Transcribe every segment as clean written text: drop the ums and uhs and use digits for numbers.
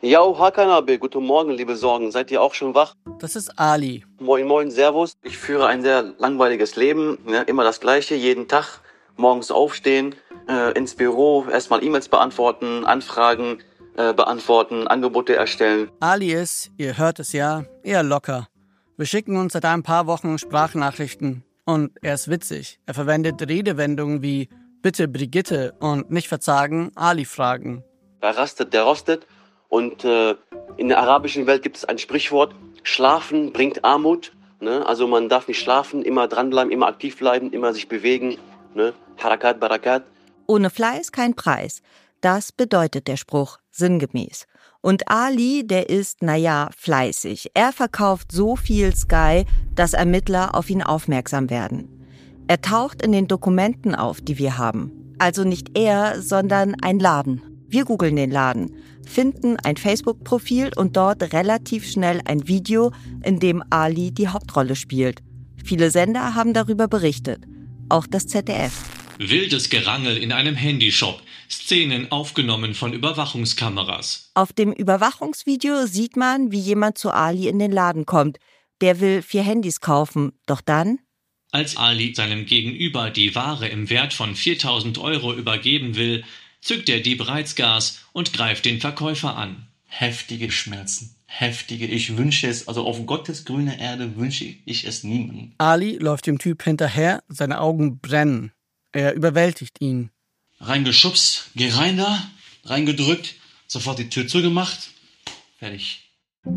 Yo, Hakan abi, guten Morgen, liebe Sorgen. Seid ihr auch schon wach? Das ist Ali. Moin, moin, servus. Ich führe ein sehr langweiliges Leben, immer das Gleiche, jeden Tag. Morgens aufstehen, ins Büro, erstmal E-Mails beantworten, Anfragen beantworten, Angebote erstellen. Ali ist, ihr hört es ja, eher locker. Wir schicken uns seit ein paar Wochen Sprachnachrichten. Und er ist witzig. Er verwendet Redewendungen wie bitte Brigitte und nicht verzagen, Ali fragen. Wer rastet, der rostet. Und in der arabischen Welt gibt es ein Sprichwort, Schlafen bringt Armut. Ne? Also man darf nicht schlafen, immer dranbleiben, immer aktiv bleiben, immer sich bewegen. Ne? Harakat, Barakat. Ohne Fleiß kein Preis. Das bedeutet der Spruch sinngemäß. Und Ali, der ist, fleißig. Er verkauft so viel Sky, dass Ermittler auf ihn aufmerksam werden. Er taucht in den Dokumenten auf, die wir haben. Also nicht er, sondern ein Laden. Wir googeln den Laden, finden ein Facebook-Profil und dort relativ schnell ein Video, in dem Ali die Hauptrolle spielt. Viele Sender haben darüber berichtet, auch das ZDF. Wildes Gerangel in einem Handyshop, Szenen aufgenommen von Überwachungskameras. Auf dem Überwachungsvideo sieht man, wie jemand zu Ali in den Laden kommt. Der will 4 Handys kaufen, doch dann... Als Ali seinem Gegenüber die Ware im Wert von 4.000 € übergeben will, zückt der Dieb Reizgas und greift den Verkäufer an. Heftige Schmerzen. Heftige. Ich wünsche es, also auf Gottes grüner Erde wünsche ich es niemandem. Ali läuft dem Typ hinterher, seine Augen brennen. Er überwältigt ihn. Reingeschubst, geh rein da, reingedrückt, sofort die Tür zugemacht, fertig.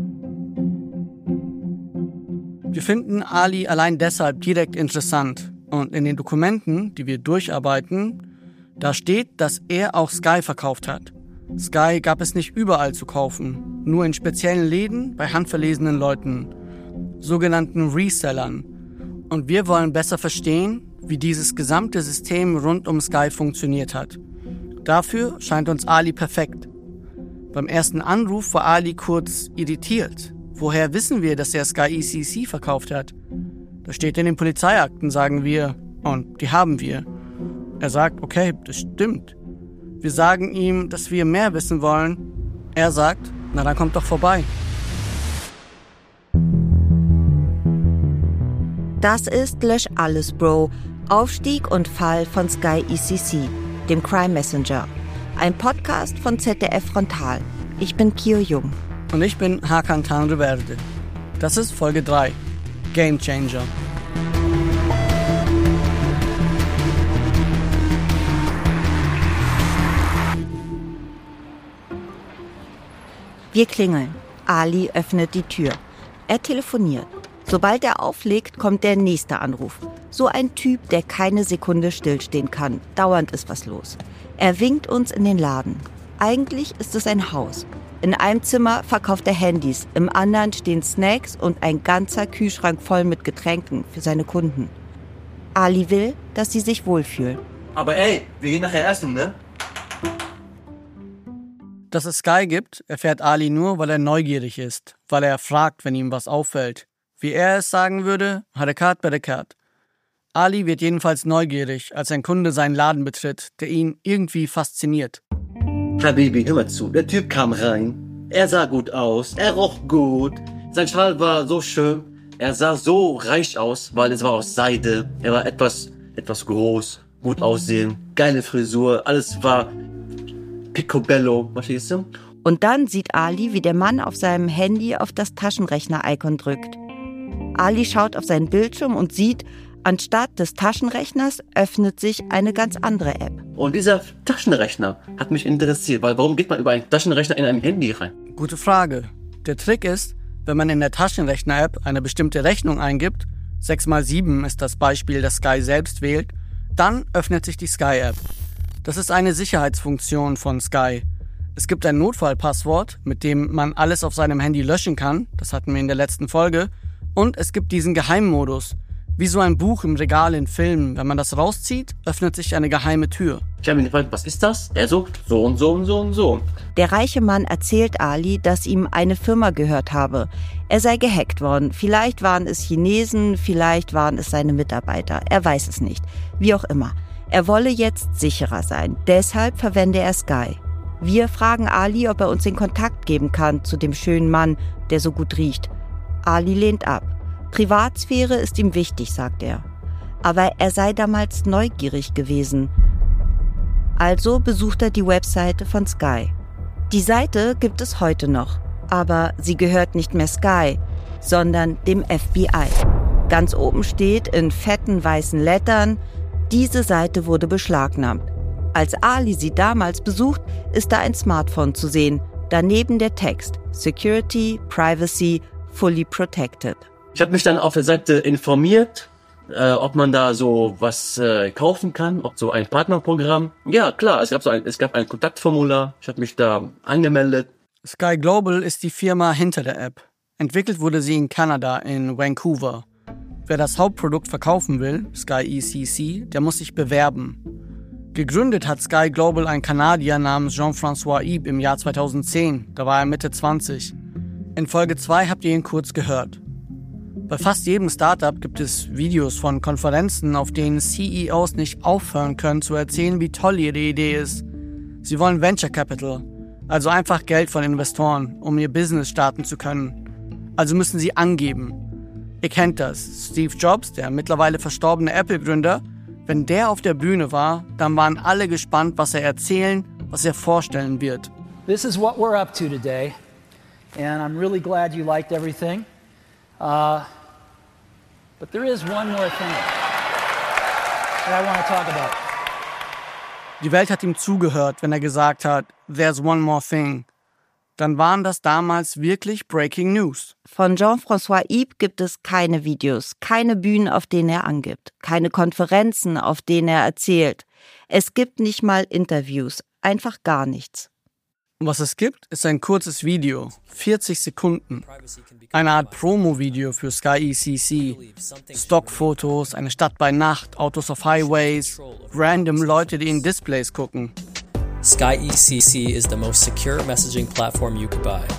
Wir finden Ali allein deshalb direkt interessant. Und in den Dokumenten, die wir durcharbeiten, da steht, dass er auch Sky verkauft hat. Sky gab es nicht überall zu kaufen, nur in speziellen Läden bei handverlesenen Leuten, sogenannten Resellern. Und wir wollen besser verstehen, wie dieses gesamte System rund um Sky funktioniert hat. Dafür scheint uns Ali perfekt. Beim ersten Anruf war Ali kurz irritiert. Woher wissen wir, dass er Sky ECC verkauft hat? Das steht in den Polizeiakten, sagen wir, und die haben wir. Er sagt, okay, das stimmt. Wir sagen ihm, dass wir mehr wissen wollen. Er sagt, na dann kommt doch vorbei. Das ist Lösch alles, Bro. Aufstieg und Fall von Sky ECC, dem Crime Messenger. Ein Podcast von ZDF Frontal. Ich bin Kio Jung. Und ich bin Hakan Tanrıverdi. Das ist Folge 3. Game Changer. Wir klingeln. Ali öffnet die Tür. Er telefoniert. Sobald er auflegt, kommt der nächste Anruf. So ein Typ, der keine Sekunde stillstehen kann. Dauernd ist was los. Er winkt uns in den Laden. Eigentlich ist es ein Haus. In einem Zimmer verkauft er Handys, im anderen stehen Snacks und ein ganzer Kühlschrank voll mit Getränken für seine Kunden. Ali will, dass sie sich wohlfühlen. Aber ey, wir gehen nachher essen, ne? Dass es Sky gibt, erfährt Ali nur, weil er neugierig ist, weil er fragt, wenn ihm was auffällt. Wie er es sagen würde, Harakat Barakat. Ali wird jedenfalls neugierig, als ein Kunde seinen Laden betritt, der ihn irgendwie fasziniert. Habibi, hör mal zu, der Typ kam rein, er sah gut aus, er roch gut, sein Schal war so schön, er sah so reich aus, weil es war aus Seide, er war etwas groß, gut aussehen, geile Frisur, alles war picobello, verstehst du? Und dann sieht Ali, wie der Mann auf seinem Handy auf das Taschenrechner-Icon drückt. Ali schaut auf seinen Bildschirm und sieht, anstatt des Taschenrechners öffnet sich eine ganz andere App. Und dieser Taschenrechner hat mich interessiert, weil warum geht man über einen Taschenrechner in ein Handy rein? Gute Frage. Der Trick ist, wenn man in der Taschenrechner-App eine bestimmte Rechnung eingibt, 6x7 ist das Beispiel, das Sky selbst wählt, dann öffnet sich die Sky-App. Das ist eine Sicherheitsfunktion von Sky. Es gibt ein Notfallpasswort, mit dem man alles auf seinem Handy löschen kann, das hatten wir in der letzten Folge, und es gibt diesen Geheimmodus. Wie so ein Buch im Regal in Filmen. Wenn man das rauszieht, öffnet sich eine geheime Tür. Ich habe ihn gefragt, was ist das? Er so und so und so und so. Der reiche Mann erzählt Ali, dass ihm eine Firma gehört habe. Er sei gehackt worden. Vielleicht waren es Chinesen, vielleicht waren es seine Mitarbeiter. Er weiß es nicht. Wie auch immer. Er wolle jetzt sicherer sein. Deshalb verwende er Sky. Wir fragen Ali, ob er uns den Kontakt geben kann zu dem schönen Mann, der so gut riecht. Ali lehnt ab. Privatsphäre ist ihm wichtig, sagt er. Aber er sei damals neugierig gewesen. Also besucht er die Webseite von Sky. Die Seite gibt es heute noch, aber sie gehört nicht mehr Sky, sondern dem FBI. Ganz oben steht in fetten weißen Lettern: Diese Seite wurde beschlagnahmt. Als Ali sie damals besucht, ist da ein Smartphone zu sehen. Daneben der Text: Security, Privacy, fully protected. Ich habe mich dann auf der Seite informiert, ob man da so was kaufen kann, ob so ein Partnerprogramm. Ja, klar, es gab ein Kontaktformular. Ich habe mich da angemeldet. Sky Global ist die Firma hinter der App. Entwickelt wurde sie in Kanada, in Vancouver. Wer das Hauptprodukt verkaufen will, Sky ECC, der muss sich bewerben. Gegründet hat Sky Global ein Kanadier namens Jean-François Yves im Jahr 2010. Da war er Mitte 20. In Folge 2 habt ihr ihn kurz gehört. Bei fast jedem Startup gibt es Videos von Konferenzen, auf denen CEOs nicht aufhören können zu erzählen, wie toll ihre Idee ist. Sie wollen Venture Capital, also einfach Geld von Investoren, um ihr Business starten zu können. Also müssen sie angeben. Ihr kennt das. Steve Jobs, der mittlerweile verstorbene Apple-Gründer, wenn der auf der Bühne war, dann waren alle gespannt, was er erzählen, was er vorstellen wird. This is what we're up to today, and I'm really glad you liked everything. But there is one more thing that I want to talk about. Die Welt hat ihm zugehört, wenn er gesagt hat, "There's one more thing." Dann waren das damals wirklich Breaking News. Von Jean-François Yves gibt es keine Videos, keine Bühnen, auf denen er angibt, keine Konferenzen, auf denen er erzählt. Es gibt nicht mal Interviews, einfach gar nichts. Und was es gibt, ist ein kurzes Video, 40 Sekunden. Eine Art Promo-Video für Sky ECC. Stockfotos, eine Stadt bei Nacht, Autos auf Highways, random Leute, die in Displays gucken. Sky ECC is the most secure messaging platform you could buy.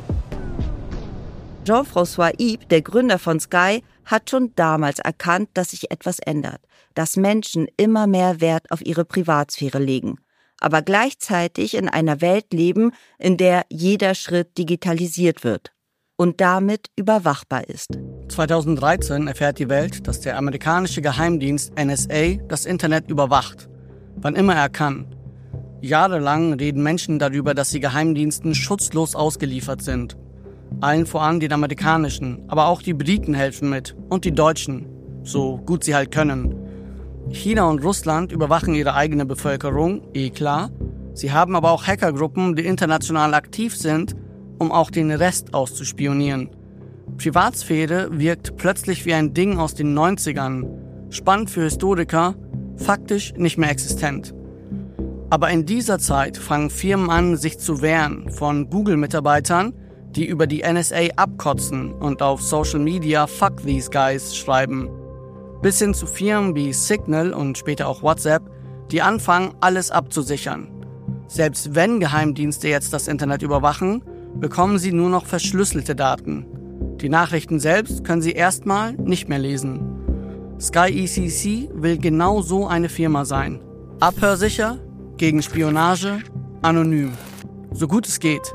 Jean-François Yves, der Gründer von Sky, hat schon damals erkannt, dass sich etwas ändert, dass Menschen immer mehr Wert auf ihre Privatsphäre legen, aber gleichzeitig in einer Welt leben, in der jeder Schritt digitalisiert wird und damit überwachbar ist. 2013 erfährt die Welt, dass der amerikanische Geheimdienst NSA das Internet überwacht, wann immer er kann. Jahrelang reden Menschen darüber, dass sie Geheimdiensten schutzlos ausgeliefert sind. Allen voran den amerikanischen, aber auch die Briten helfen mit und die Deutschen, so gut sie halt können. China und Russland überwachen ihre eigene Bevölkerung, klar. Sie haben aber auch Hackergruppen, die international aktiv sind, um auch den Rest auszuspionieren. Privatsphäre wirkt plötzlich wie ein Ding aus den 90ern. Spannend für Historiker, faktisch nicht mehr existent. Aber in dieser Zeit fangen Firmen an, sich zu wehren, von Google-Mitarbeitern, die über die NSA abkotzen und auf Social Media "Fuck these guys" schreiben. Bis hin zu Firmen wie Signal und später auch WhatsApp, die anfangen, alles abzusichern. Selbst wenn Geheimdienste jetzt das Internet überwachen, bekommen sie nur noch verschlüsselte Daten. Die Nachrichten selbst können sie erstmal nicht mehr lesen. Sky ECC will genau so eine Firma sein. Abhörsicher, gegen Spionage, anonym. So gut es geht.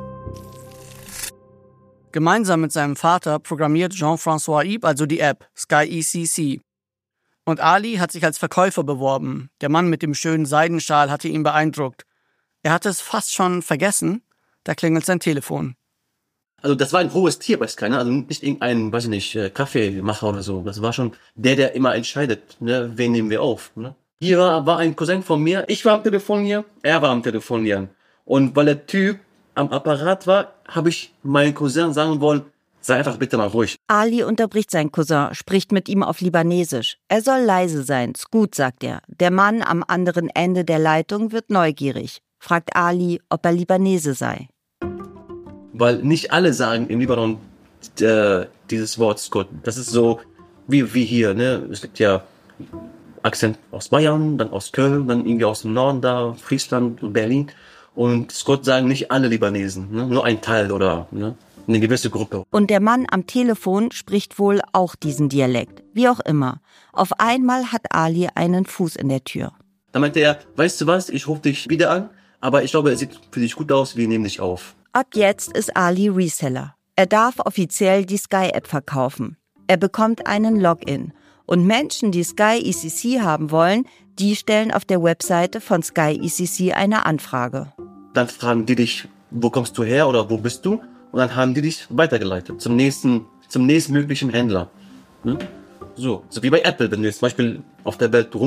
Gemeinsam mit seinem Vater programmiert Jean-François Yves also die App Sky ECC. Und Ali hat sich als Verkäufer beworben. Der Mann mit dem schönen Seidenschal hatte ihn beeindruckt. Er hatte es fast schon vergessen, da klingelt sein Telefon. Also das war ein hohes Tier bei Sky, ne? Also nicht irgendein, weiß ich nicht, Kaffeemacher oder so. Das war schon der immer entscheidet, ne? Wen nehmen wir auf, ne? Hier war ein Cousin von mir, ich war am Telefonieren, er war am Telefonieren. Und weil der Typ am Apparat war, habe ich meinen Cousin sagen wollen, sei einfach bitte mal ruhig. Ali unterbricht seinen Cousin, spricht mit ihm auf Libanesisch. Er soll leise sein, ist gut, sagt er. Der Mann am anderen Ende der Leitung wird neugierig, fragt Ali, ob er Libanese sei. Weil nicht alle sagen im Libanon dieses Wort Scott. Das ist so wie hier, ne? Es gibt ja Akzent aus Bayern, dann aus Köln, dann irgendwie aus dem Norden da, Friesland und Berlin. Und Scott sagen nicht alle Libanesen, ne? Nur ein Teil oder ne? Eine gewisse Gruppe. Und der Mann am Telefon spricht wohl auch diesen Dialekt, wie auch immer. Auf einmal hat Ali einen Fuß in der Tür. Da meinte er, weißt du was, ich rufe dich wieder an, Aber ich glaube, es sieht für dich gut aus, wir nehmen dich auf. Ab jetzt ist Ali Reseller. Er darf offiziell die Sky-App verkaufen. Er bekommt einen Login. Und Menschen, die Sky ECC haben wollen, die stellen auf der Webseite von Sky ECC eine Anfrage. Dann fragen die dich, wo kommst du her oder wo bist du? Und dann haben die dich weitergeleitet zum nächstmöglichen Händler. Ne? So wie bei Apple, wenn du jetzt zum Beispiel auf der Welt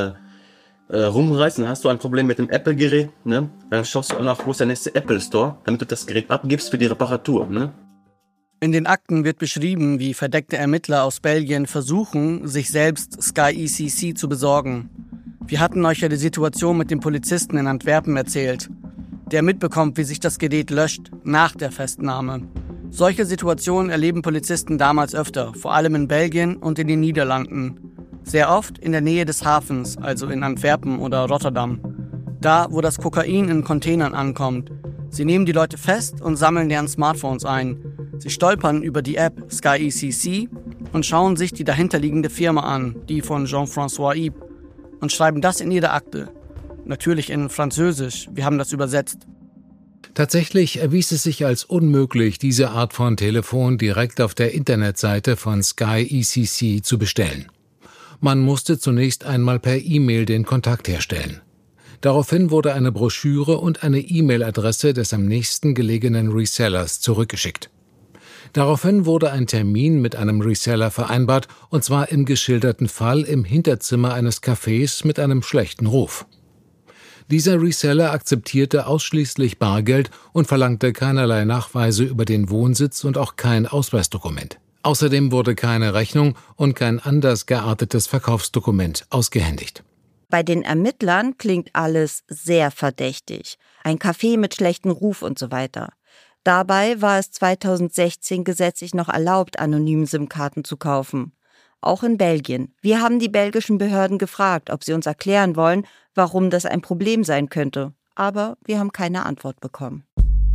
rumreist, dann hast du ein Problem mit dem Apple-Gerät, ne? Dann schaust du nach, wo ist der nächste Apple Store, damit du das Gerät abgibst für die Reparatur. Ne? In den Akten wird beschrieben, wie verdeckte Ermittler aus Belgien versuchen, sich selbst Sky ECC zu besorgen. Wir hatten euch ja die Situation mit dem Polizisten in Antwerpen erzählt, der mitbekommt, wie sich das Gerät löscht nach der Festnahme. Solche Situationen erleben Polizisten damals öfter, vor allem in Belgien und in den Niederlanden. Sehr oft in der Nähe des Hafens, also in Antwerpen oder Rotterdam. Da, wo das Kokain in Containern ankommt. Sie nehmen die Leute fest und sammeln deren Smartphones ein. Sie stolpern über die App Sky ECC und schauen sich die dahinterliegende Firma an, die von Jean-François Yves, und schreiben das in ihre Akte. Natürlich in Französisch, wir haben das übersetzt. Tatsächlich erwies es sich als unmöglich, diese Art von Telefon direkt auf der Internetseite von Sky ECC zu bestellen. Man musste zunächst einmal per E-Mail den Kontakt herstellen. Daraufhin wurde eine Broschüre und eine E-Mail-Adresse des am nächsten gelegenen Resellers zurückgeschickt. Daraufhin wurde ein Termin mit einem Reseller vereinbart, und zwar im geschilderten Fall im Hinterzimmer eines Cafés mit einem schlechten Ruf. Dieser Reseller akzeptierte ausschließlich Bargeld und verlangte keinerlei Nachweise über den Wohnsitz und auch kein Ausweisdokument. Außerdem wurde keine Rechnung und kein anders geartetes Verkaufsdokument ausgehändigt. Bei den Ermittlern klingt alles sehr verdächtig. Ein Café mit schlechtem Ruf und so weiter. Dabei war es 2016 gesetzlich noch erlaubt, anonym SIM-Karten zu kaufen. Auch in Belgien. Wir haben die belgischen Behörden gefragt, ob sie uns erklären wollen, warum das ein Problem sein könnte. Aber wir haben keine Antwort bekommen.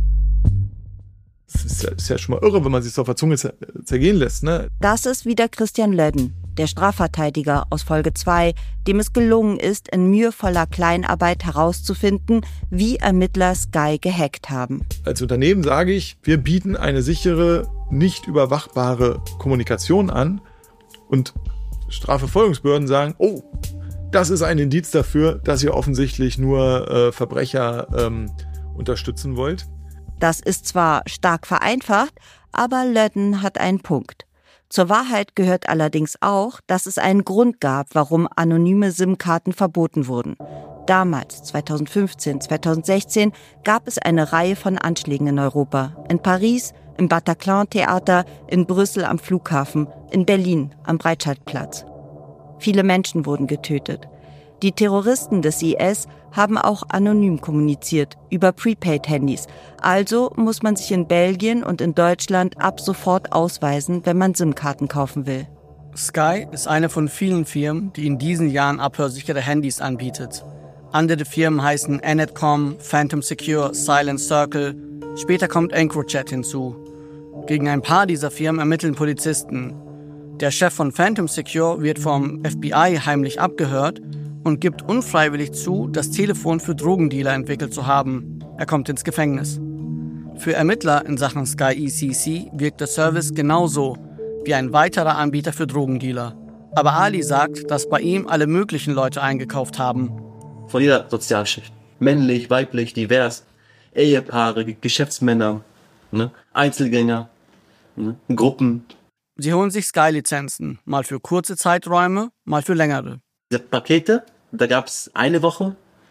Das ist ja schon mal irre, wenn man sich so auf der Zunge zergehen lässt, ne? Das ist wieder Christian Lödden, der Strafverteidiger aus Folge 2, dem es gelungen ist, in mühevoller Kleinarbeit herauszufinden, wie Ermittler Sky gehackt haben. Als Unternehmen sage ich, wir bieten eine sichere, nicht überwachbare Kommunikation an, und Strafverfolgungsbehörden sagen, oh, das ist ein Indiz dafür, dass ihr offensichtlich nur Verbrecher unterstützen wollt. Das ist zwar stark vereinfacht, aber Lödden hat einen Punkt. Zur Wahrheit gehört allerdings auch, dass es einen Grund gab, warum anonyme SIM-Karten verboten wurden. Damals, 2015, 2016, gab es eine Reihe von Anschlägen in Europa. In Paris, im Bataclan-Theater, in Brüssel am Flughafen, in Berlin am Breitscheidplatz. Viele Menschen wurden getötet. Die Terroristen des IS haben auch anonym kommuniziert, über Prepaid-Handys. Also muss man sich in Belgien und in Deutschland ab sofort ausweisen, wenn man SIM-Karten kaufen will. Sky ist eine von vielen Firmen, die in diesen Jahren abhörsichere Handys anbietet. Andere Firmen heißen Enetcom, Phantom Secure, Silent Circle. Später kommt EncroChat hinzu. Gegen ein paar dieser Firmen ermitteln Polizisten. Der Chef von Phantom Secure wird vom FBI heimlich abgehört und gibt unfreiwillig zu, das Telefon für Drogendealer entwickelt zu haben. Er kommt ins Gefängnis. Für Ermittler in Sachen Sky ECC wirkt der Service genauso wie ein weiterer Anbieter für Drogendealer. Aber Ali sagt, dass bei ihm alle möglichen Leute eingekauft haben. Von jeder Sozialschicht. Männlich, weiblich, divers. Ehepaare, Geschäftsmänner, ne? Einzelgänger, ne? Gruppen. Sie holen sich Sky-Lizenzen, mal für kurze Zeiträume, mal für längere. Diese Pakete, da gab es eine Woche,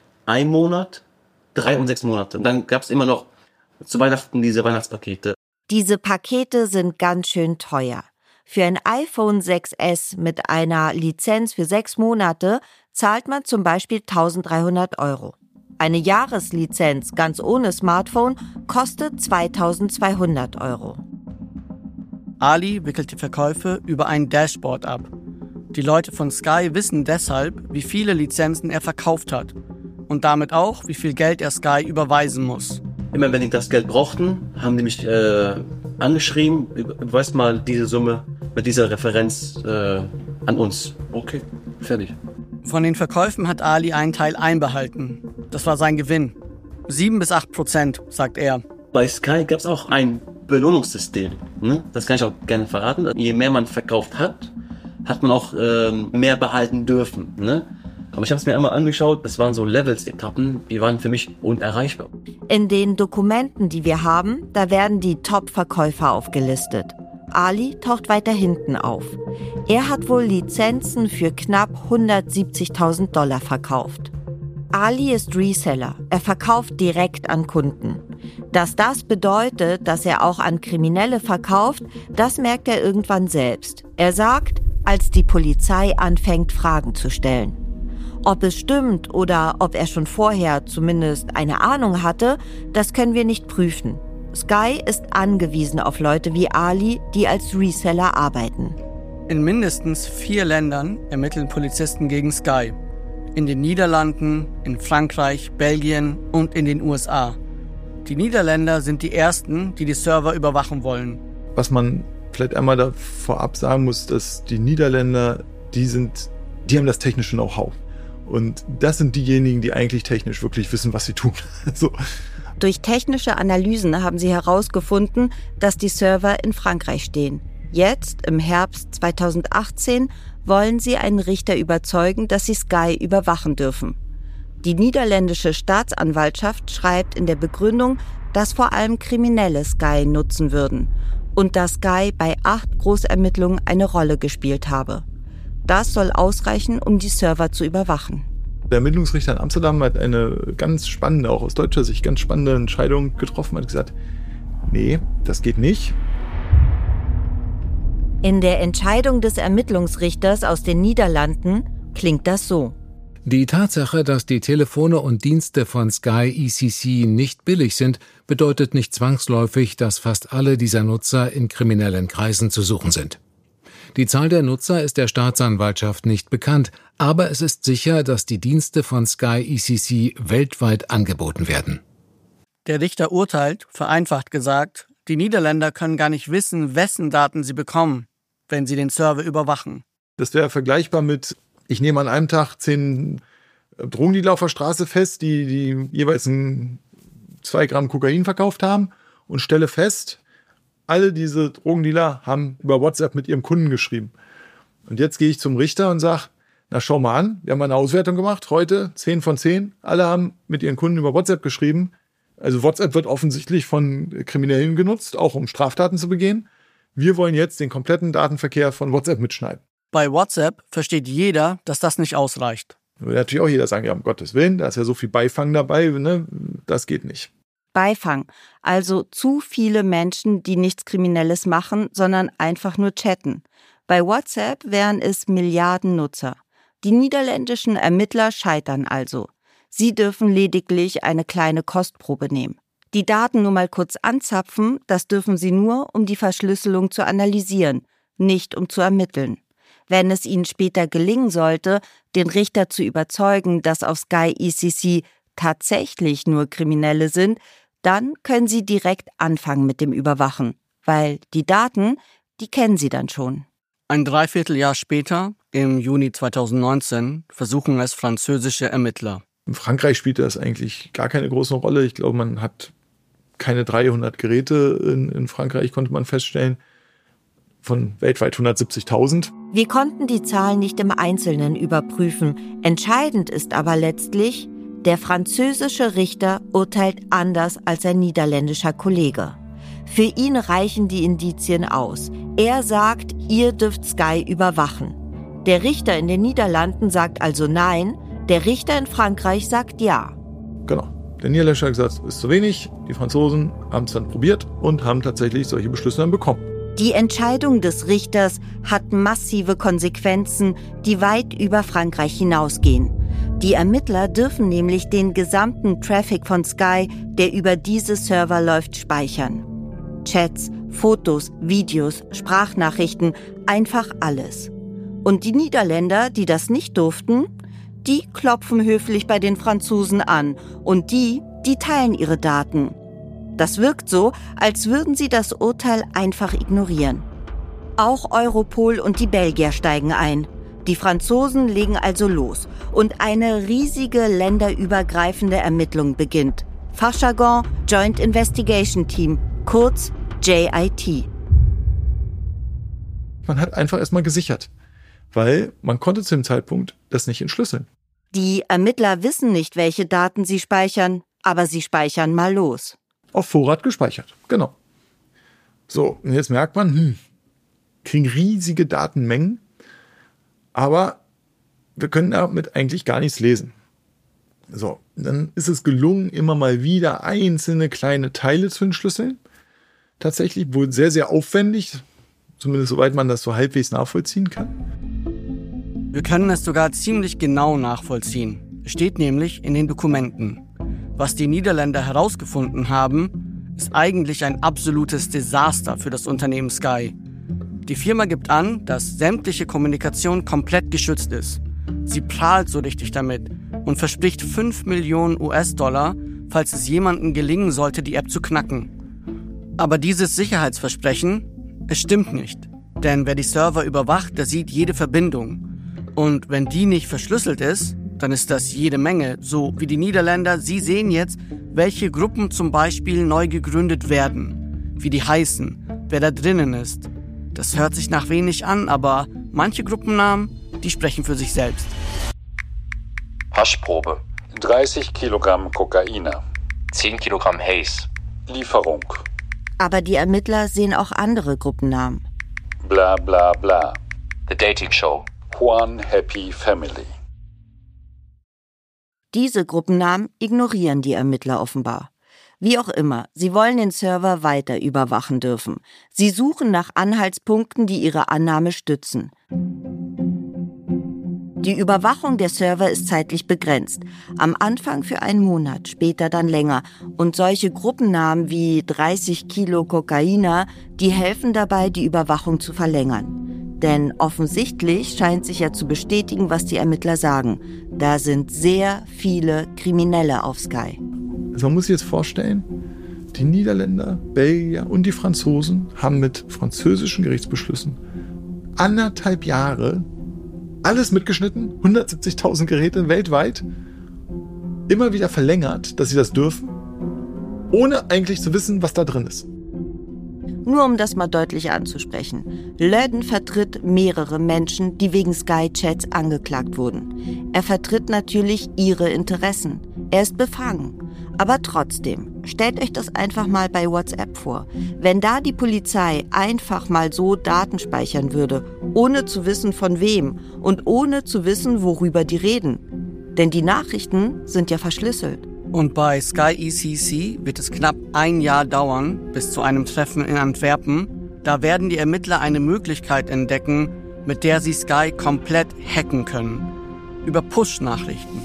1 Monat, 3 und 6 Monate. Und dann gab es immer noch zu Weihnachten diese Weihnachtspakete. Diese Pakete sind ganz schön teuer. Für ein iPhone 6s mit einer Lizenz für 6 Monate zahlt man zum Beispiel 1.300 €. Eine Jahreslizenz ganz ohne Smartphone kostet 2.200 €. Ali wickelt die Verkäufe über ein Dashboard ab. Die Leute von Sky wissen deshalb, wie viele Lizenzen er verkauft hat und damit auch, wie viel Geld er Sky überweisen muss. Immer wenn die das Geld brauchten, haben die mich angeschrieben, überweist mal diese Summe mit dieser Referenz an uns. Okay, fertig. Von den Verkäufen hat Ali einen Teil einbehalten. Das war sein Gewinn. 7-8%, sagt er. Bei Sky gab es auch ein Belohnungssystem. Ne? Das kann ich auch gerne verraten. Je mehr man verkauft hat, hat man auch mehr behalten dürfen. Ne? Aber ich habe es mir einmal angeschaut, das waren so Levels-Etappen, die waren für mich unerreichbar. In den Dokumenten, die wir haben, da werden die Top-Verkäufer aufgelistet. Ali taucht weiter hinten auf. Er hat wohl Lizenzen für knapp $170.000 verkauft. Ali ist Reseller. Er verkauft direkt an Kunden. Dass das bedeutet, dass er auch an Kriminelle verkauft, das merkt er irgendwann selbst. Er sagt, als die Polizei anfängt, Fragen zu stellen. Ob es stimmt oder ob er schon vorher zumindest eine Ahnung hatte, das können wir nicht prüfen. Sky ist angewiesen auf Leute wie Ali, die als Reseller arbeiten. In mindestens 4 Ländern ermitteln Polizisten gegen Sky. In den Niederlanden, in Frankreich, Belgien und in den USA. Die Niederländer sind die ersten, die Server überwachen wollen. Was man vielleicht einmal da vorab sagen muss, dass die Niederländer, die haben das technische Know-how. Und das sind diejenigen, die eigentlich technisch wirklich wissen, was sie tun. So. Durch technische Analysen haben sie herausgefunden, dass die Server in Frankreich stehen. Jetzt, im Herbst 2018, wollen sie einen Richter überzeugen, dass sie Sky überwachen dürfen. Die niederländische Staatsanwaltschaft schreibt in der Begründung, dass vor allem Kriminelle Sky nutzen würden und dass Sky bei 8 Großermittlungen eine Rolle gespielt habe. Das soll ausreichen, um die Server zu überwachen. Der Ermittlungsrichter in Amsterdam hat eine ganz spannende, auch aus deutscher Sicht ganz spannende Entscheidung getroffen, hat gesagt, nee, das geht nicht. In der Entscheidung des Ermittlungsrichters aus den Niederlanden klingt das so. Die Tatsache, dass die Telefone und Dienste von Sky ECC nicht billig sind, bedeutet nicht zwangsläufig, dass fast alle dieser Nutzer in kriminellen Kreisen zu suchen sind. Die Zahl der Nutzer ist der Staatsanwaltschaft nicht bekannt, aber es ist sicher, dass die Dienste von Sky ECC weltweit angeboten werden. Der Richter urteilt, vereinfacht gesagt, die Niederländer können gar nicht wissen, wessen Daten sie bekommen, wenn sie den Server überwachen. Das wäre vergleichbar mit, ich nehme an einem Tag 10 Drogendealer auf der Straße fest, die jeweils 2 Gramm Kokain verkauft haben und stelle fest, alle diese Drogendealer haben über WhatsApp mit ihrem Kunden geschrieben. Und jetzt gehe ich zum Richter und sage, na schau mal an, wir haben eine Auswertung gemacht, heute 10 von 10, alle haben mit ihren Kunden über WhatsApp geschrieben. Also WhatsApp wird offensichtlich von Kriminellen genutzt, auch um Straftaten zu begehen. Wir wollen jetzt den kompletten Datenverkehr von WhatsApp mitschneiden. Bei WhatsApp versteht jeder, dass das nicht ausreicht. Da wird natürlich auch jeder sagen, ja, um Gottes Willen, da ist ja so viel Beifang dabei, ne? Das geht nicht. Beifang, also zu viele Menschen, die nichts Kriminelles machen, sondern einfach nur chatten. Bei WhatsApp wären es Milliarden Nutzer. Die niederländischen Ermittler scheitern also. Sie dürfen lediglich eine kleine Kostprobe nehmen. Die Daten nur mal kurz anzapfen, das dürfen sie nur, um die Verschlüsselung zu analysieren, nicht um zu ermitteln. Wenn es ihnen später gelingen sollte, den Richter zu überzeugen, dass auf Sky ECC tatsächlich nur Kriminelle sind, dann können sie direkt anfangen mit dem Überwachen, weil die Daten, die kennen sie dann schon. Ein Dreivierteljahr später, im Juni 2019, versuchen es französische Ermittler. In Frankreich spielt das eigentlich gar keine große Rolle. Ich glaube, man hat keine 300 Geräte in Frankreich, konnte man feststellen, von weltweit 170.000. Wir konnten die Zahlen nicht im Einzelnen überprüfen. Entscheidend ist aber letztlich, der französische Richter urteilt anders als sein niederländischer Kollege. Für ihn reichen die Indizien aus. Er sagt, ihr dürft Sky überwachen. Der Richter in den Niederlanden sagt also nein, der Richter in Frankreich sagt ja. Genau. Der Niederländer hat gesagt, es ist zu wenig. Die Franzosen haben es dann probiert und haben tatsächlich solche Beschlüsse dann bekommen. Die Entscheidung des Richters hat massive Konsequenzen, die weit über Frankreich hinausgehen. Die Ermittler dürfen nämlich den gesamten Traffic von Sky, der über diese Server läuft, speichern. Chats, Fotos, Videos, Sprachnachrichten, einfach alles. Und die Niederländer, die das nicht durften, die klopfen höflich bei den Franzosen an und die teilen ihre Daten. Das wirkt so, als würden sie das Urteil einfach ignorieren. Auch Europol und die Belgier steigen ein. Die Franzosen legen also los und eine riesige länderübergreifende Ermittlung beginnt. Fachjargon Joint Investigation Team, kurz JIT. Man hat einfach erstmal gesichert, weil man konnte zu dem Zeitpunkt das nicht entschlüsseln. Die Ermittler wissen nicht, welche Daten sie speichern, aber sie speichern mal los. Auf Vorrat gespeichert, genau. So, und jetzt merkt man, kriegen riesige Datenmengen, aber wir können damit eigentlich gar nichts lesen. So, dann ist es gelungen, immer mal wieder einzelne kleine Teile zu entschlüsseln. Tatsächlich wohl sehr, sehr aufwendig, zumindest soweit man das so halbwegs nachvollziehen kann. Wir können es sogar ziemlich genau nachvollziehen. Es steht nämlich in den Dokumenten. Was die Niederländer herausgefunden haben, ist eigentlich ein absolutes Desaster für das Unternehmen Sky. Die Firma gibt an, dass sämtliche Kommunikation komplett geschützt ist. Sie prahlt so richtig damit und verspricht 5 Millionen US-Dollar, falls es jemandem gelingen sollte, die App zu knacken. Aber dieses Sicherheitsversprechen, es stimmt nicht. Denn wer die Server überwacht, der sieht jede Verbindung. Und wenn die nicht verschlüsselt ist, dann ist das jede Menge. So wie die Niederländer, sie sehen jetzt, welche Gruppen zum Beispiel neu gegründet werden, wie die heißen, wer da drinnen ist. Das hört sich nach wenig an, aber manche Gruppennamen, die sprechen für sich selbst. Haschprobe. 30 Kilogramm Kokaina. 10 Kilogramm Haze. Lieferung. Aber die Ermittler sehen auch andere Gruppennamen. Bla bla bla. The Dating Show. One Happy Family. Diese Gruppennamen ignorieren die Ermittler offenbar. Wie auch immer, sie wollen den Server weiter überwachen dürfen. Sie suchen nach Anhaltspunkten, die ihre Annahme stützen. Die Überwachung der Server ist zeitlich begrenzt. Am Anfang für einen Monat, später dann länger. Und solche Gruppennamen wie 30 Kilo Kokaina, die helfen dabei, die Überwachung zu verlängern. Denn offensichtlich scheint sich ja zu bestätigen, was die Ermittler sagen. Da sind sehr viele Kriminelle auf Sky. Also man muss sich jetzt vorstellen, die Niederländer, Belgier und die Franzosen haben mit französischen Gerichtsbeschlüssen 1,5 Jahre alles mitgeschnitten, 170.000 Geräte weltweit, immer wieder verlängert, dass sie das dürfen, ohne eigentlich zu wissen, was da drin ist. Nur um das mal deutlich anzusprechen. Löden vertritt mehrere Menschen, die wegen Sky-Chats angeklagt wurden. Er vertritt natürlich ihre Interessen. Er ist befangen. Aber trotzdem, stellt euch das einfach mal bei WhatsApp vor. Wenn da die Polizei einfach mal so Daten speichern würde, ohne zu wissen von wem und ohne zu wissen, worüber die reden. Denn die Nachrichten sind ja verschlüsselt. Und bei Sky ECC wird es knapp 1 Jahr dauern, bis zu einem Treffen in Antwerpen. Da werden die Ermittler eine Möglichkeit entdecken, mit der sie Sky komplett hacken können. Über Push-Nachrichten.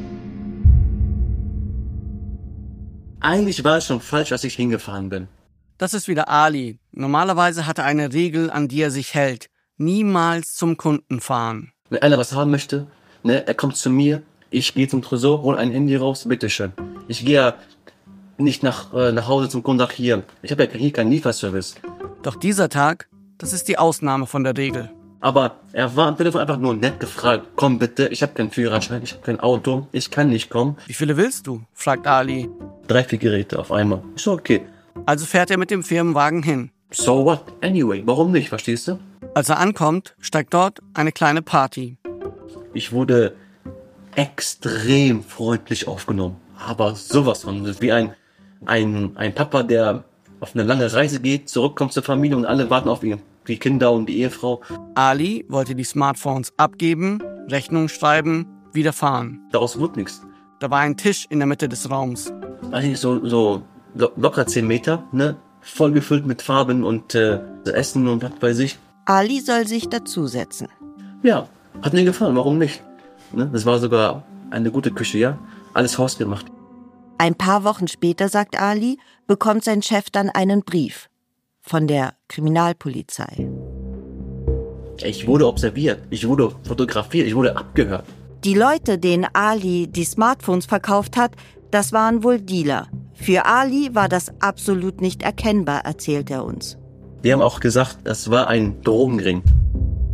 Eigentlich war es schon falsch, als ich hingefahren bin. Das ist wieder Ali. Normalerweise hat er eine Regel, an die er sich hält. Niemals zum Kunden fahren. Wenn einer was haben möchte, er kommt zu mir, ich gehe zum Tresor, hole ein Handy raus, bitteschön. Ich gehe ja nicht nach Hause zum Kunden, sag hier, ich habe ja hier keinen Lieferservice. Doch dieser Tag, das ist die Ausnahme von der Regel. Aber er war am Telefon einfach nur nett gefragt, komm bitte, ich habe keinen Führerschein, ich habe kein Auto, ich kann nicht kommen. Wie viele willst du? Fragt Ali. 3, 4 Geräte auf einmal. Ist okay. Also fährt er mit dem Firmenwagen hin. So what? Anyway, warum nicht, verstehst du? Als er ankommt, steigt dort eine kleine Party. Ich wurde extrem freundlich aufgenommen. Aber sowas von. Wie ein Papa, der auf eine lange Reise geht, zurückkommt zur Familie und alle warten auf ihn. Die Kinder und die Ehefrau. Ali wollte die Smartphones abgeben, Rechnung schreiben, wieder fahren. Daraus wurde nichts. Da war ein Tisch in der Mitte des Raums. Eigentlich so locker 10 Meter, voll gefüllt mit Farben und Essen und was weiß ich. Ali soll sich dazusetzen. Ja, hat mir gefallen, warum nicht? Das war sogar eine gute Küche, ja? Alles hausgemacht. Ein paar Wochen später, sagt Ali, bekommt sein Chef dann einen Brief von der Kriminalpolizei. Ich wurde observiert, ich wurde fotografiert, ich wurde abgehört. Die Leute, denen Ali die Smartphones verkauft hat, das waren wohl Dealer. Für Ali war das absolut nicht erkennbar, erzählt er uns. Die haben auch gesagt, das war ein Drogenring.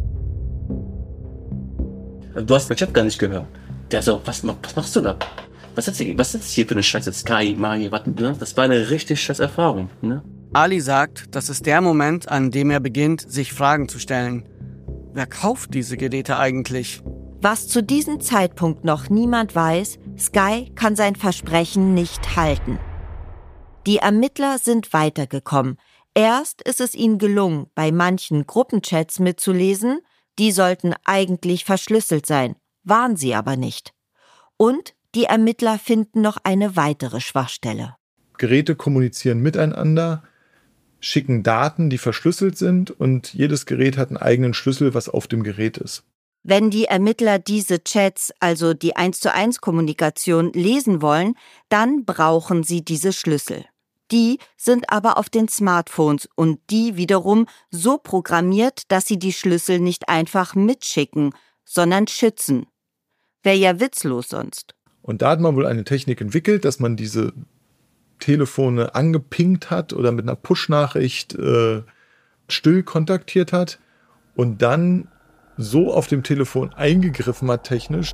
Du hast meinen Chef gar nicht gehört. Der so, was machst du da? was ist das hier für eine Scheiße? Sky, Mari, was, ne? Das war eine richtig scheiß Erfahrung, ne? Ali sagt, das ist der Moment, an dem er beginnt, sich Fragen zu stellen. Wer kauft diese Geräte eigentlich? Was zu diesem Zeitpunkt noch niemand weiß, Sky kann sein Versprechen nicht halten. Die Ermittler sind weitergekommen. Erst ist es ihnen gelungen, bei manchen Gruppenchats mitzulesen, die sollten eigentlich verschlüsselt sein, waren sie aber nicht. Und die Ermittler finden noch eine weitere Schwachstelle. Geräte kommunizieren miteinander, schicken Daten, die verschlüsselt sind, und jedes Gerät hat einen eigenen Schlüssel, was auf dem Gerät ist. Wenn die Ermittler diese Chats, also die 1:1-Kommunikation, lesen wollen, dann brauchen sie diese Schlüssel. Die sind aber auf den Smartphones und die wiederum so programmiert, dass sie die Schlüssel nicht einfach mitschicken, sondern schützen. Wäre ja witzlos sonst. Und da hat man wohl eine Technik entwickelt, dass man diese Telefone angepinkt hat oder mit einer Push-Nachricht still kontaktiert hat und dann so auf dem Telefon eingegriffen hat technisch.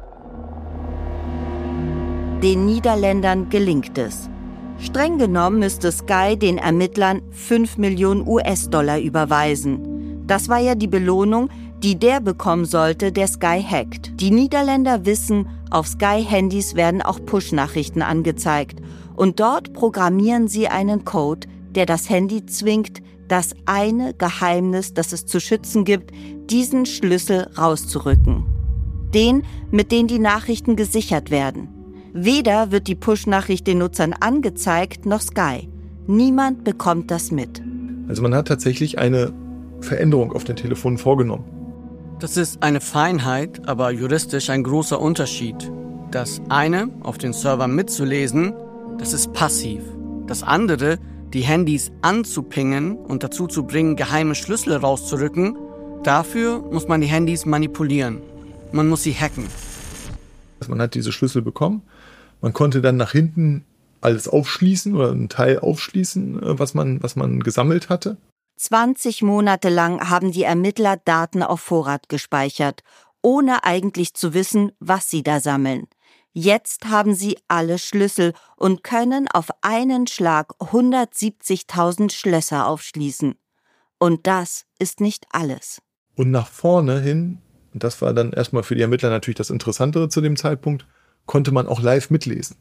Den Niederländern gelingt es. Streng genommen müsste Sky den Ermittlern 5 Millionen US-Dollar überweisen. Das war ja die Belohnung, die der bekommen sollte, der Sky hackt. Die Niederländer wissen, auf Sky-Handys werden auch Push-Nachrichten angezeigt. Und dort programmieren sie einen Code, der das Handy zwingt, das eine Geheimnis, das es zu schützen gibt, diesen Schlüssel rauszurücken. Den, mit dem die Nachrichten gesichert werden. Weder wird die Push-Nachricht den Nutzern angezeigt, noch Sky. Niemand bekommt das mit. Also man hat tatsächlich eine Veränderung auf den Telefonen vorgenommen. Das ist eine Feinheit, aber juristisch ein großer Unterschied. Das eine, auf den Server mitzulesen, das ist passiv. Das andere, die Handys anzupingen und dazu zu bringen, geheime Schlüssel rauszurücken, dafür muss man die Handys manipulieren. Man muss sie hacken. Man hat diese Schlüssel bekommen. Man konnte dann nach hinten alles aufschließen oder einen Teil aufschließen, was man gesammelt hatte. 20 Monate lang haben die Ermittler Daten auf Vorrat gespeichert, ohne eigentlich zu wissen, was sie da sammeln. Jetzt haben sie alle Schlüssel und können auf einen Schlag 170.000 Schlösser aufschließen. Und das ist nicht alles. Und nach vorne hin, und das war dann erstmal für die Ermittler natürlich das Interessantere zu dem Zeitpunkt, konnte man auch live mitlesen.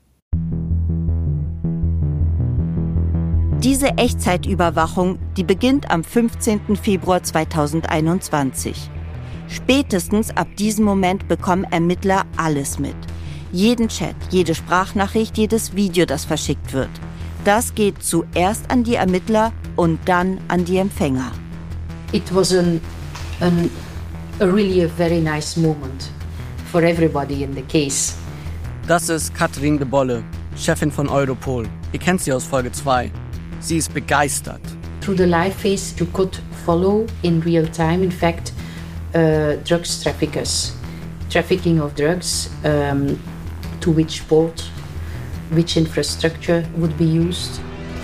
Diese Echtzeitüberwachung, die beginnt am 15. Februar 2021. Spätestens ab diesem Moment bekommen Ermittler alles mit. Jeden Chat, jede Sprachnachricht, jedes Video, das verschickt wird. Das geht zuerst an die Ermittler und dann an die Empfänger. It was a really very nice moment for everybody in the case. Das ist Katrin de Bolle, Chefin von Europol. Ihr kennt sie aus Folge 2. Sie ist begeistert. Through the live phase, you could follow in real time, in fact, drugs traffickers. Trafficking of drugs, to which port, which infrastructure would be used.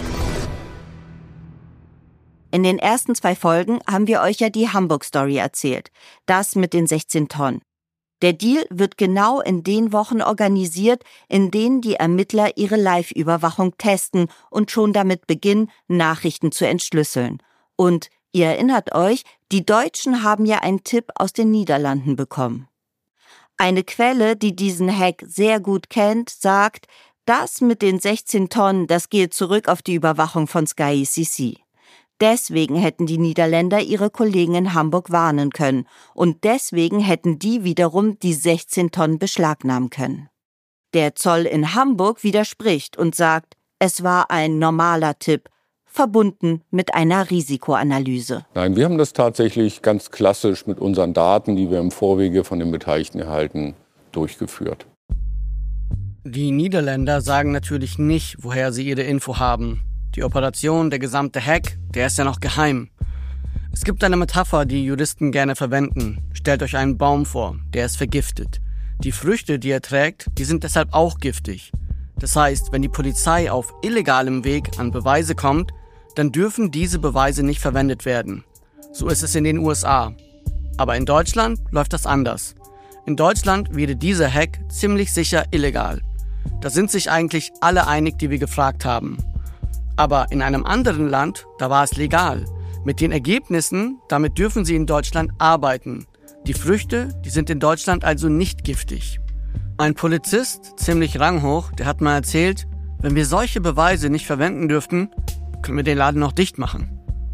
In den ersten 2 Folgen haben wir euch ja die Hamburg-Story erzählt. Das mit den 16 Tonnen. Der Deal wird genau in den Wochen organisiert, in denen die Ermittler ihre Live-Überwachung testen und schon damit beginnen, Nachrichten zu entschlüsseln. Und ihr erinnert euch, die Deutschen haben ja einen Tipp aus den Niederlanden bekommen. Eine Quelle, die diesen Hack sehr gut kennt, sagt, das mit den 16 Tonnen, das geht zurück auf die Überwachung von Sky ECC. Deswegen hätten die Niederländer ihre Kollegen in Hamburg warnen können und deswegen hätten die wiederum die 16 Tonnen beschlagnahmen können. Der Zoll in Hamburg widerspricht und sagt, es war ein normaler Tipp, verbunden mit einer Risikoanalyse. Nein, wir haben das tatsächlich ganz klassisch mit unseren Daten, die wir im Vorwege von den Beteiligten erhalten, durchgeführt. Die Niederländer sagen natürlich nicht, woher sie ihre Info haben. Die Operation, der gesamte Hack, der ist ja noch geheim. Es gibt eine Metapher, die Juristen gerne verwenden. Stellt euch einen Baum vor, der ist vergiftet. Die Früchte, die er trägt, die sind deshalb auch giftig. Das heißt, wenn die Polizei auf illegalem Weg an Beweise kommt, dann dürfen diese Beweise nicht verwendet werden. So ist es in den USA. Aber in Deutschland läuft das anders. In Deutschland wäre dieser Hack ziemlich sicher illegal. Da sind sich eigentlich alle einig, die wir gefragt haben. Aber in einem anderen Land, da war es legal. Mit den Ergebnissen, damit dürfen sie in Deutschland arbeiten. Die Früchte, die sind in Deutschland also nicht giftig. Ein Polizist, ziemlich ranghoch, der hat mal erzählt, wenn wir solche Beweise nicht verwenden dürften, können wir den Laden noch dicht machen.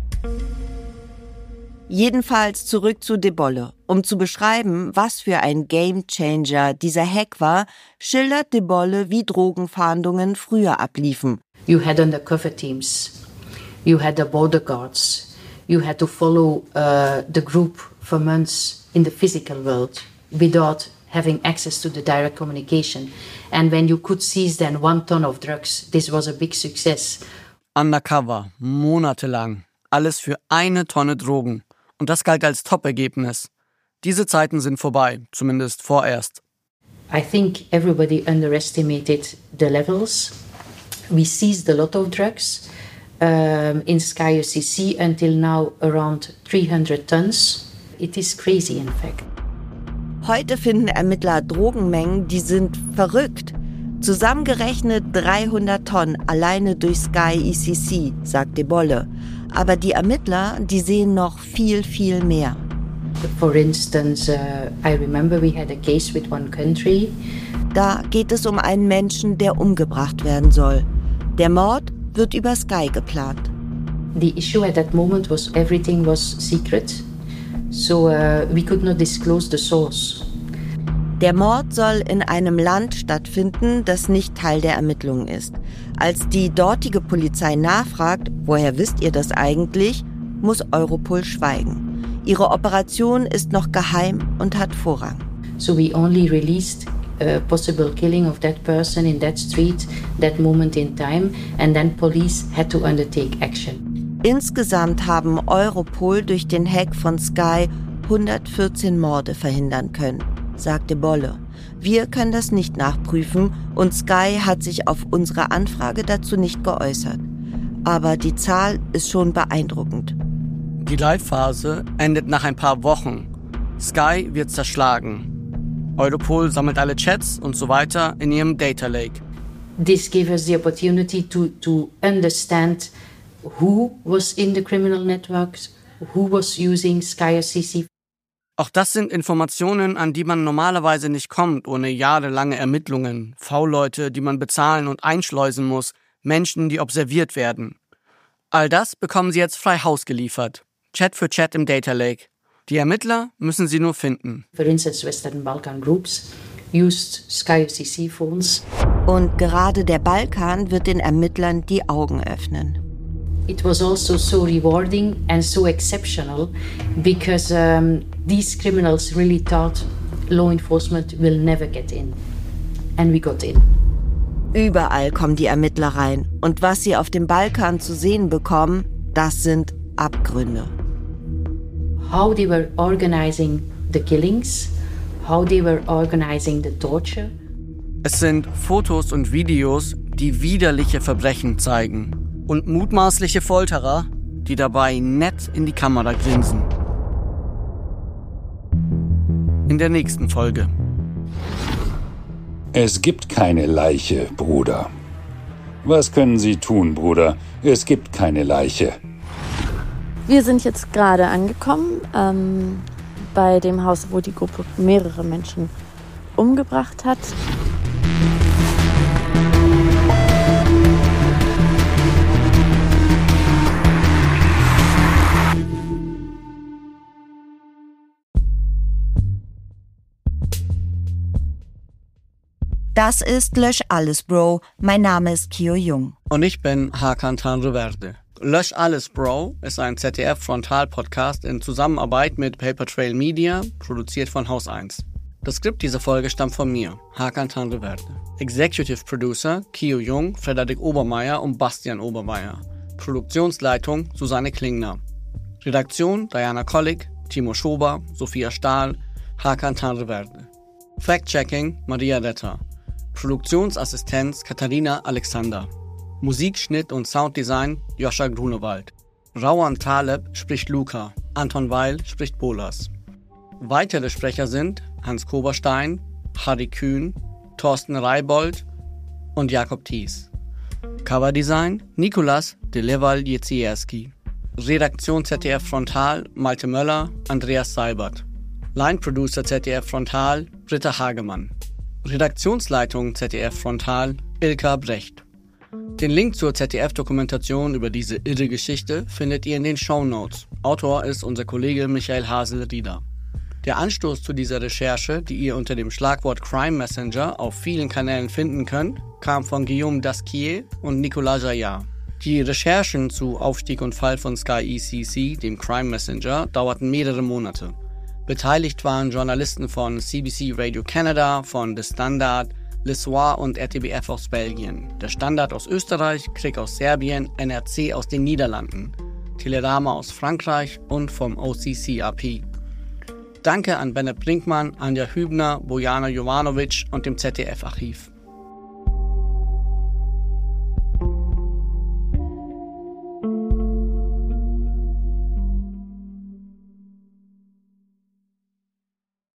Jedenfalls zurück zu De Bolle. Um zu beschreiben, was für ein Gamechanger dieser Hack war, schildert De Bolle, wie Drogenfahndungen früher abliefen. You had undercover teams. You had the border guards. You had to follow the group for months in the physical world without having access to the direct communication. And when you could seize then 1 ton of drugs, this was a big success. Undercover, monatelang. Alles für 1 Tonne Drogen. Und das galt als Top-Ergebnis. Diese Zeiten sind vorbei, zumindest vorerst. I think everybody underestimated the levels. We seized a lot of drugs. In Sky UCC until now around 300 tons. It is crazy in fact. Heute finden Ermittler Drogenmengen, die sind verrückt. Zusammengerechnet 300 Tonnen alleine durch Sky ECC, sagt De Bolle. Aber die Ermittler, die sehen noch viel, viel mehr. For instance, I remember we had a case with one country. Da geht es um einen Menschen, der umgebracht werden soll. Der Mord wird über Sky geplant. The issue at that moment was everything was secret, so we could not disclose the source. Der Mord soll in einem Land stattfinden, das nicht Teil der Ermittlungen ist. Als die dortige Polizei nachfragt, woher wisst ihr das eigentlich, muss Europol schweigen. Ihre Operation ist noch geheim und hat Vorrang. So we only released a possible killing of that person in that street, that moment in time, and then police had to undertake action. Insgesamt haben Europol durch den Hack von Sky 114 Morde verhindern können, sagte Bolle. Wir können das nicht nachprüfen und Sky hat sich auf unsere Anfrage dazu nicht geäußert. Aber die Zahl ist schon beeindruckend. Die Live-Phase endet nach ein paar Wochen. Sky wird zerschlagen. Europol sammelt alle Chats und so weiter in ihrem Data Lake. This gave us the opportunity to understand who was in the criminal networks, who was using Sky UCC. Auch das sind Informationen, an die man normalerweise nicht kommt, ohne jahrelange Ermittlungen, V-Leute, die man bezahlen und einschleusen muss, Menschen, die observiert werden. All das bekommen sie jetzt frei Haus geliefert. Chat für Chat im Data Lake. Die Ermittler müssen sie nur finden. For instance, Western Balkan groups used Sky UCC phones. Und gerade der Balkan wird den Ermittlern die Augen öffnen. It was also so rewarding and so exceptional because these criminals really thought law enforcement will never get in. And we got in. Überall kommen die Ermittler rein. Und was sie auf dem Balkan zu sehen bekommen, das sind Abgründe. How they were organizing the killings, how they were organizing the torture. Es sind Fotos und Videos, die widerliche Verbrechen zeigen. Und mutmaßliche Folterer, die dabei nett in die Kamera grinsen. In der nächsten Folge. Es gibt keine Leiche, Bruder. Was können Sie tun, Bruder? Es gibt keine Leiche. Wir sind jetzt gerade angekommen bei dem Haus, wo die Gruppe mehrere Menschen umgebracht hat. Das ist Lösch alles, Bro. Mein Name ist Kio Jung. Und ich bin Hakan Tanrıverdi. Lösch alles, Bro ist ein ZDF-Frontal-Podcast in Zusammenarbeit mit Paper Trail Media, produziert von Haus 1. Das Skript dieser Folge stammt von mir, Hakan Tanrıverdi. Executive Producer Kio Jung, Frederik Obermeier und Bastian Obermeier. Produktionsleitung Susanne Klingner. Redaktion Diana Kollig, Timo Schober, Sophia Stahl, Hakan Tanrıverdi. Fact-Checking Maria Retter. Produktionsassistenz Katharina Alexander. Musikschnitt und Sounddesign Joscha Grunewald. Rauan Taleb spricht Luca, Anton Weil spricht Bolas. Weitere Sprecher sind Hans Koberstein, Harry Kühn, Thorsten Reibold, und Jakob Thies. Coverdesign Nicolas de Leval-Jezierski. Redaktion ZDF Frontal Malte Möller, Andreas Seibert. Line Producer ZDF Frontal Britta Hagemann. Redaktionsleitung ZDF Frontal Ilka Brecht. Den Link zur ZDF-Dokumentation über diese irre Geschichte findet ihr in den Shownotes. Autor ist unser Kollege Michael Hasel-Rieder. Der Anstoß zu dieser Recherche, die ihr unter dem Schlagwort Crime Messenger auf vielen Kanälen finden könnt, kam von Guillaume Dasquier und Nicolas Jaillard. Die Recherchen zu Aufstieg und Fall von Sky ECC, dem Crime Messenger, dauerten mehrere Monate. Beteiligt waren Journalisten von CBC Radio Canada, von The Standard, Le Soir und RTBF aus Belgien, der Standard aus Österreich, Krieg aus Serbien, NRC aus den Niederlanden, Telerama aus Frankreich und vom OCCRP. Danke an Bennett Brinkmann, Anja Hübner, Bojana Jovanovic und dem ZDF-Archiv.